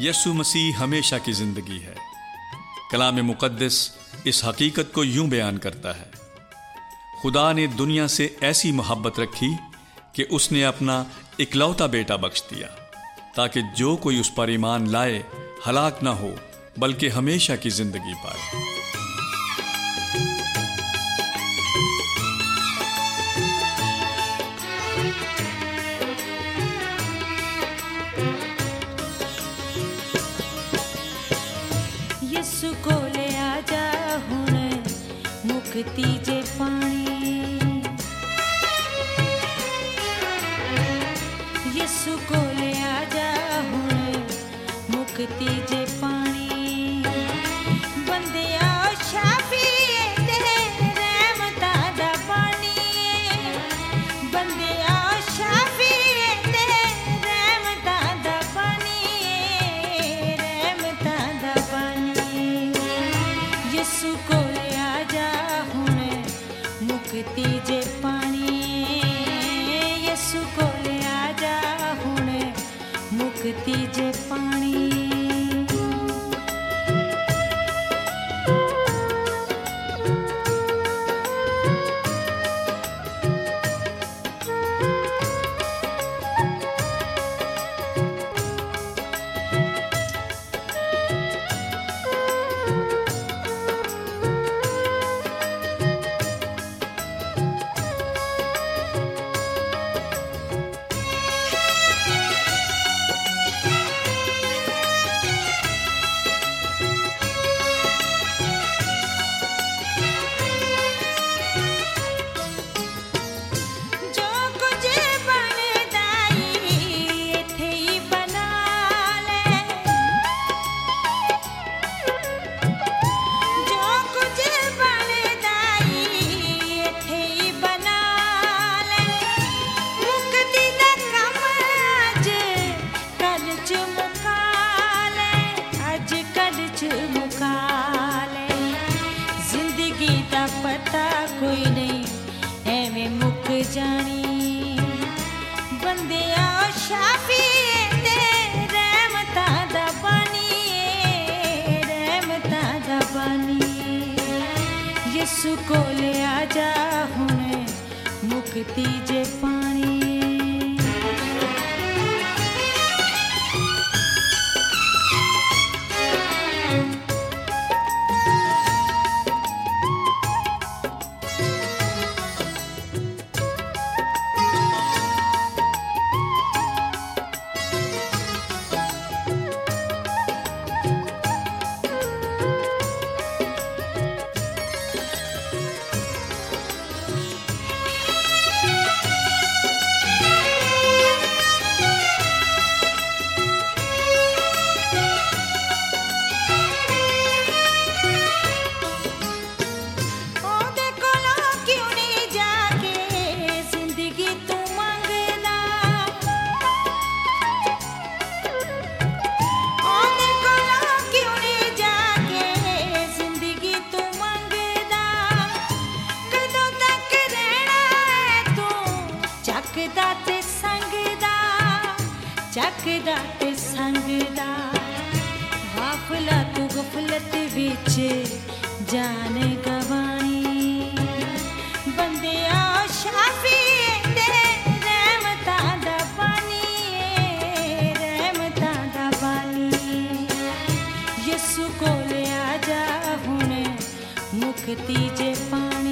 यीशु मसीह हमेशा की जिंदगी है। कलाम मुक़द्दस इस हकीकत को यूं बयान करता है, खुदा ने दुनिया से ऐसी मोहब्बत रखी कि उसने अपना इकलौता बेटा बख्श दिया, ताकि जो कोई उस पर ईमान लाए हलाक ना हो बल्कि हमेशा की जिंदगी पाए। यीशु कोले आजा हुण मुक्ति जे पानी, यीशु कोले आजा हुण मुक्ति जे पानी, बंदिया शाफी ते रहमता दा पानी, बंदिया शाफी ते रहमता दा पानी, रहमता दा पानी। यीशु कोले आजा हुण मुक्ति जे पानी, यीशु कोले आजा हुण मुक्ति जे पानी। पता कोई नहीं एवें मुक जानी, बंदिया शाफी ते रहमता दा पानी, रहमता दा पानी। यीशु कोले आजा हुण मुक्ति जे पानी। चकदा ते संगदा वाफला तू गफलत विच जान गवानी, बंदिया शाफी ते रहमता दा पानी, रहमता दा पानी। यीशु कोले आजा हुण मुक्ति जे पानी।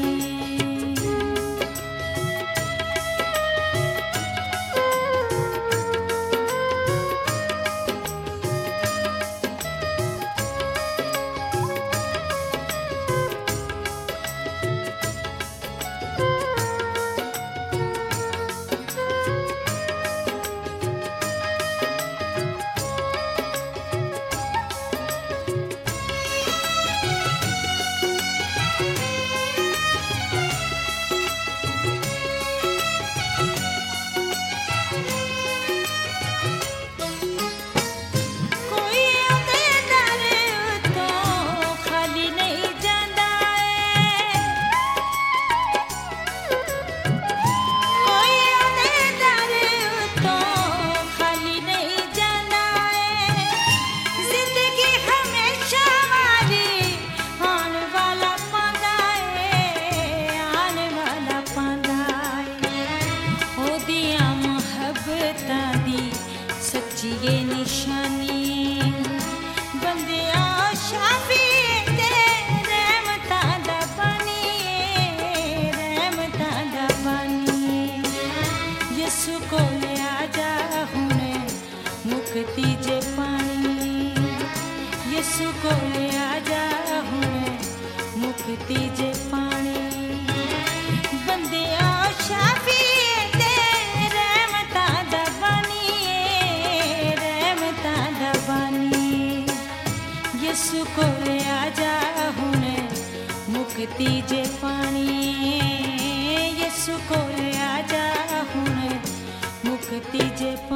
मिट्टी जे